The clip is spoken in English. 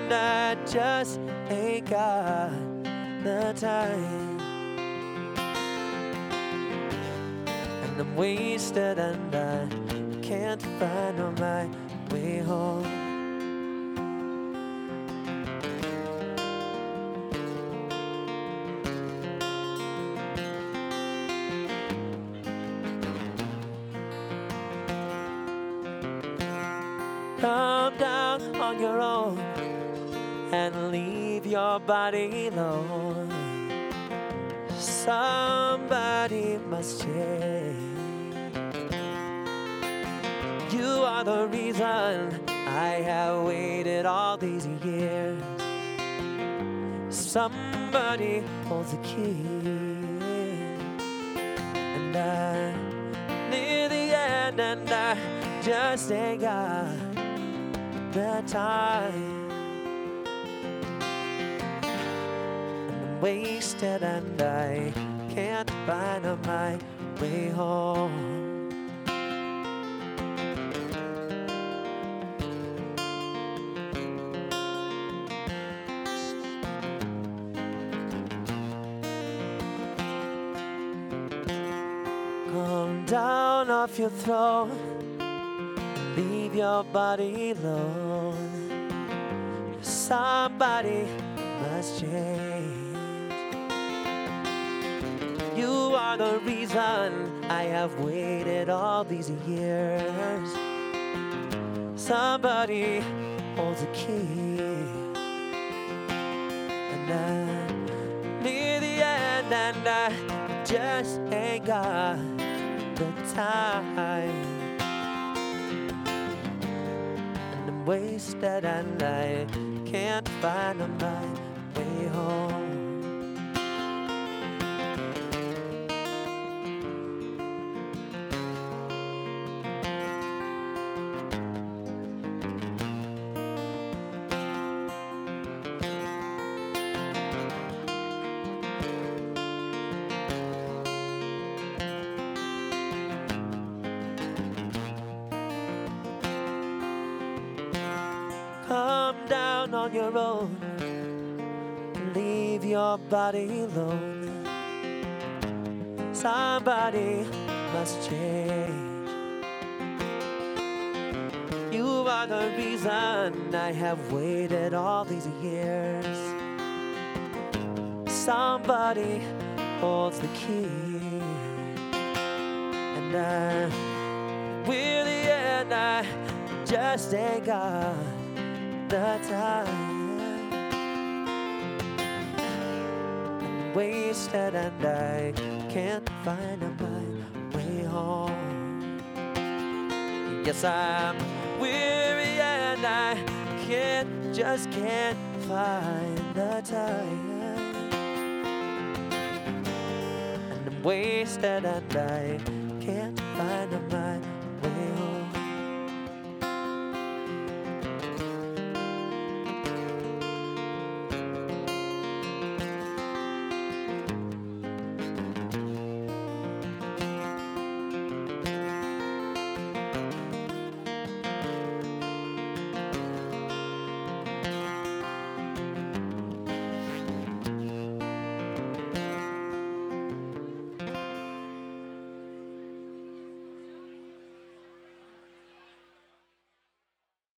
and I just ain't got the time. And I'm wasted and I can't find my way home. Come down on your own and leave your body alone. Somebody must change. You are the reason I have waited all these years. Somebody holds the key, and I'm near the end, and I just ain't got the time. And I'm wasted and I can't find my way home. Come down off your throne, leave your body alone. Somebody must change. You are the reason I have waited all these years. Somebody holds the key, and I'm near the end, and I just ain't got the time. Wasted and I can't find my way home. Come down on your own, leave your body alone. Somebody must change. You are the reason I have waited all these years. Somebody holds the key, and I'm weary and I just ain't got the time. I'm wasted and I can't find my way home. Yes, I'm weary and I just can't find the time. And I'm wasted and I can't find my